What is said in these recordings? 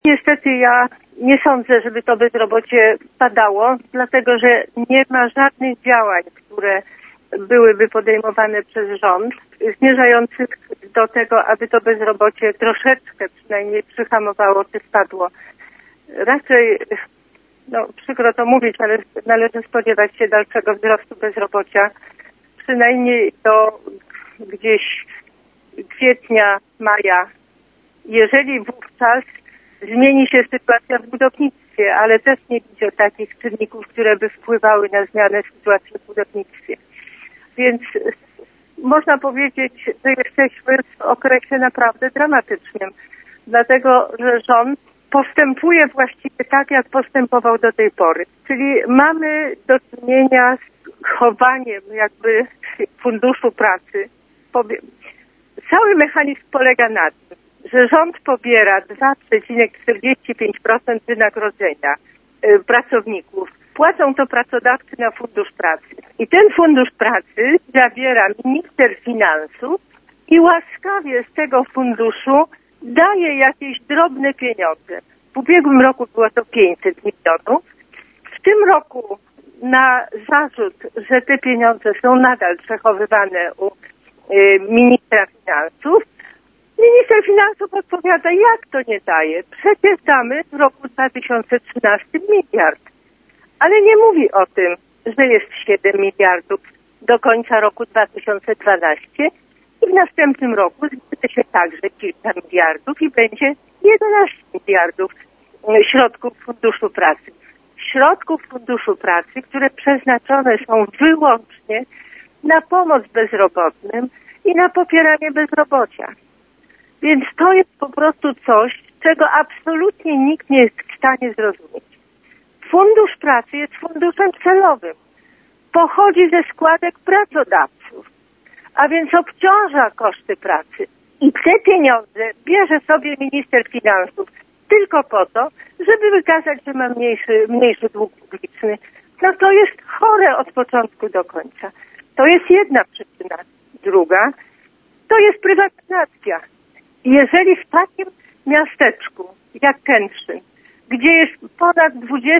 Niestety ja nie sądzę, żeby to bezrobocie padało, dlatego że nie ma żadnych działań, które byłyby podejmowane przez rząd, zmierzających do tego, aby to bezrobocie troszeczkę przynajmniej przyhamowało czy spadło. Raczej, przykro to mówić, ale należy spodziewać się dalszego wzrostu bezrobocia, przynajmniej do gdzieś kwietnia, maja. Jeżeli wówczas zmieni się sytuacja w budownictwie, ale też nie widzę takich czynników, które by wpływały na zmianę sytuacji w budownictwie. Więc można powiedzieć, że jesteśmy w okresie naprawdę dramatycznym, dlatego że rząd postępuje właściwie tak, jak postępował do tej pory. Czyli mamy do czynienia z chowaniem jakby funduszu pracy. Cały mechanizm polega na tym, że rząd pobiera 2,45% wynagrodzenia pracowników. Płacą to pracodawcy na fundusz pracy. I ten fundusz pracy zawiera minister finansów i łaskawie z tego funduszu daje jakieś drobne pieniądze. W ubiegłym roku było to 500 milionów. W tym roku na zarzut, że te pieniądze są nadal przechowywane u ministra finansów, minister finansów odpowiada, jak to nie daje? Przecież damy w roku 2013 miliard. Ale nie mówi o tym, że jest 7 miliardów do końca roku 2012 i w następnym roku zbędzie się także kilka miliardów i będzie 11 miliardów środków Funduszu Pracy. Środków Funduszu Pracy, które przeznaczone są wyłącznie na pomoc bezrobotnym i na popieranie bezrobocia. Więc to jest po prostu coś, czego absolutnie nikt nie jest w stanie zrozumieć. Fundusz Pracy jest funduszem celowym. Pochodzi ze składek pracodawców, a więc obciąża koszty pracy. I te pieniądze bierze sobie minister finansów tylko po to, żeby wykazać, że ma mniejszy dług publiczny. No to jest chore od początku do końca. To jest jedna przyczyna. Druga, to jest prywatyzacja. Jeżeli w takim miasteczku jak Kętrzyn, gdzie jest ponad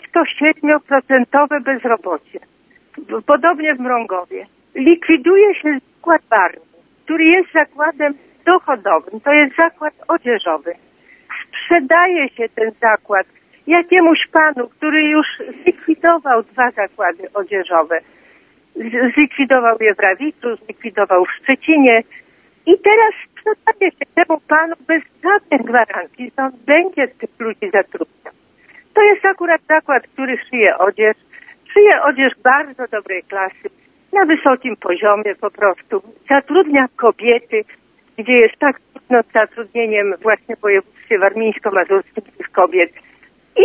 27% bezrobocie, podobnie w Mrągowie, likwiduje się zakład Warmii, który jest zakładem dochodowym, to jest zakład odzieżowy. Sprzedaje się ten zakład jakiemuś panu, który już zlikwidował 2 zakłady odzieżowe. Zlikwidował je w Rawiczu, zlikwidował w Szczecinie i teraz sprzedaje się temu panu bez żadnych gwarancji, że on będzie tych ludzi zatrudniał. To jest akurat zakład, który szyje odzież bardzo dobrej klasy, na wysokim poziomie po prostu. Zatrudnia kobiety, gdzie jest tak trudno z zatrudnieniem właśnie w województwie warmińsko-mazurskim tych kobiet. I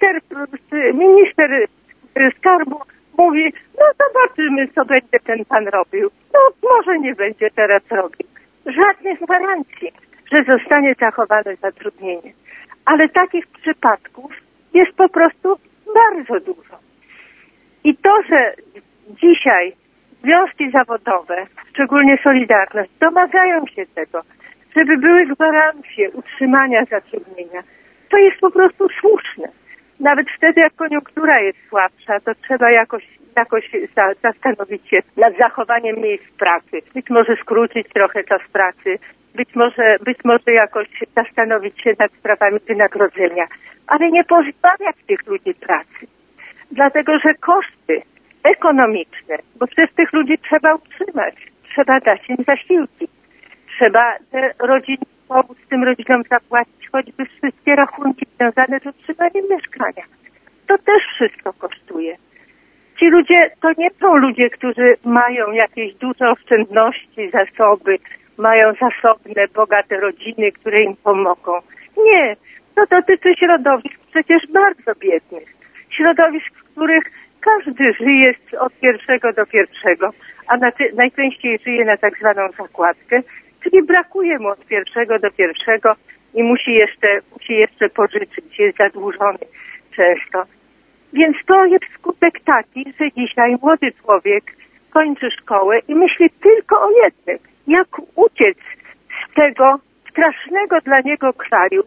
minister skarbu mówi, no zobaczymy, co będzie ten pan robił. No może nie będzie teraz robił. Żadnych gwarancji, że zostanie zachowane zatrudnienie. Ale takich przypadków jest po prostu bardzo dużo. I to, że dzisiaj związki zawodowe, szczególnie Solidarność, domagają się tego, żeby były gwarancje utrzymania zatrudnienia, to jest po prostu słuszne. Nawet wtedy, jak koniunktura jest słabsza, to trzeba jakoś zastanowić się nad zachowaniem miejsc pracy. Być może skrócić trochę czas pracy, być może jakoś zastanowić się nad sprawami wynagrodzenia, ale nie pozbawiać tych ludzi pracy. Dlatego, że koszty ekonomiczne, bo przecież tych ludzi trzeba utrzymać, trzeba dać im zasiłki, trzeba pomóc tym rodzinom zapłacić choćby wszystkie rachunki związane z utrzymaniem mieszkania. To też wszystko kosztuje. Ci ludzie to nie są ludzie, którzy mają jakieś duże oszczędności, zasoby, mają zasobne, bogate rodziny, które im pomogą. Nie, to dotyczy środowisk przecież bardzo biednych. Środowisk, w których każdy żyje od pierwszego do pierwszego, a najczęściej żyje na tak zwaną zakładkę, czyli brakuje mu od pierwszego do pierwszego i musi jeszcze pożyczyć, jest zadłużony często. Więc to jest skutek taki, że dzisiaj młody człowiek kończy szkołę i myśli tylko o jednym, jak uciec z tego strasznego dla niego kraju, który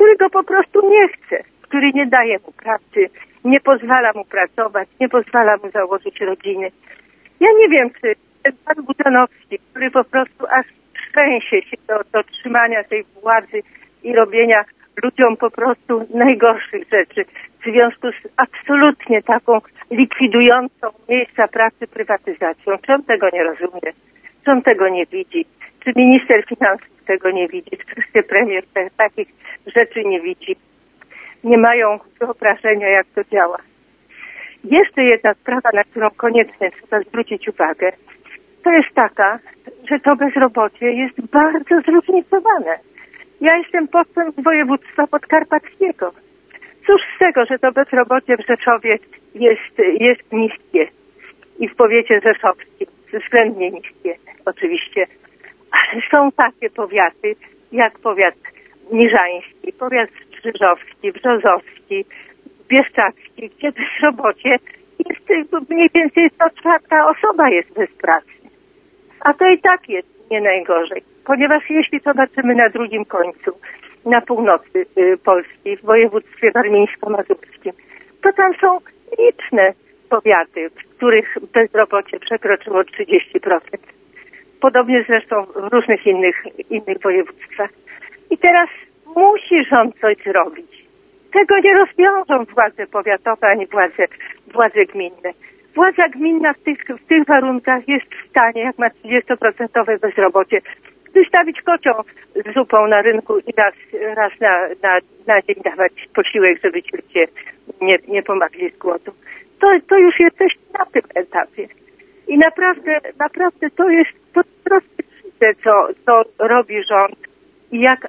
który go po prostu nie chce, który nie daje mu pracy, nie pozwala mu pracować, nie pozwala mu założyć rodziny. Ja nie wiem, czy ten pan Budanowski, który po prostu aż trzęsie się do trzymania tej władzy i robienia ludziom po prostu najgorszych rzeczy w związku z absolutnie taką likwidującą miejsca pracy prywatyzacją. Czy on tego nie rozumie? Czy on tego nie widzi? Czy minister finansów tego nie widzi? Czy wicepremier takich rzeczy nie widzi? Nie mają wyobrażenia, jak to działa. Jeszcze jedna sprawa, na którą koniecznie trzeba zwrócić uwagę, to jest taka, że to bezrobocie jest bardzo zróżnicowane. Ja jestem posłem z województwa podkarpackiego. Cóż z tego, że to bezrobocie w Rzeszowie jest niskie i w powiecie rzeszowskim względnie niskie oczywiście, ale są takie powiaty jak powiat niżański, powiat strzyżowski, brzozowski, bieszczadzki, gdzie bezrobocie jest mniej więcej co czwarta osoba jest bez pracy. A to i tak jest nie najgorzej, ponieważ jeśli zobaczymy na drugim końcu, na północy Polski, w województwie warmińsko-mazurskim, to tam są liczne powiaty, w których bezrobocie przekroczyło 30%. Podobnie zresztą w różnych innych województwach. I teraz musi rząd coś zrobić. Tego nie rozwiążą władze powiatowe ani władze gminne. Władza gminna w tych warunkach jest w stanie, jak ma 30% bezrobocie, wystawić kocioł z zupą na rynku i raz na dzień dawać posiłek, żeby ci ludzie nie pomagli z głodu. To już jesteś na tym etapie. I naprawdę to jest po prostu co robi rząd i jak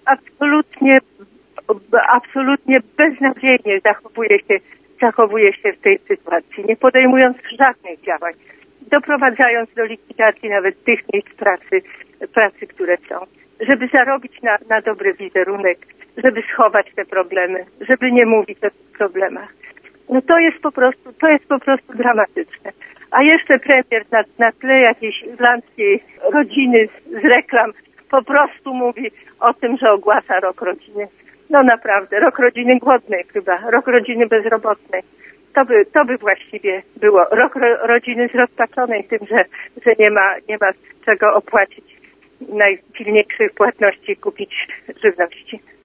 absolutnie beznadziejnie zachowuje się w tej sytuacji, nie podejmując żadnych działań, doprowadzając do likwidacji nawet tych miejsc pracy, które są, żeby zarobić na dobry wizerunek, żeby schować te problemy, żeby nie mówić o tych problemach. No to jest po prostu dramatyczne. A jeszcze premier na tle jakiejś irlandzkiej rodziny z reklam po prostu mówi o tym, że ogłasza rok rodziny. No naprawdę, rok rodziny głodnej chyba, rok rodziny bezrobotnej. To by właściwie było rok rodziny zrozpaczonej tym, że nie ma z czego opłacić najpilniejszych płatności, kupić żywności.